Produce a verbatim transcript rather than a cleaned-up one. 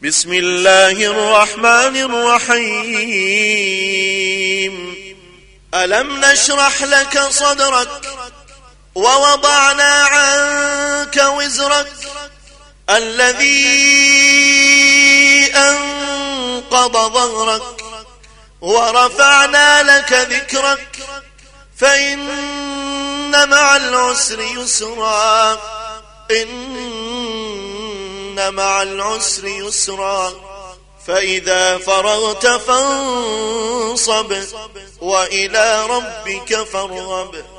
بسم الله الرحمن الرحيم. ألم نشرح لك صدرك ووضعنا عنك وزرك الذي أنقض ظهرك ورفعنا لك ذكرك فإن مع العسر يسرا إن مع العسر يسرا فإذا فرغت فانصب وإلى ربك فارغب.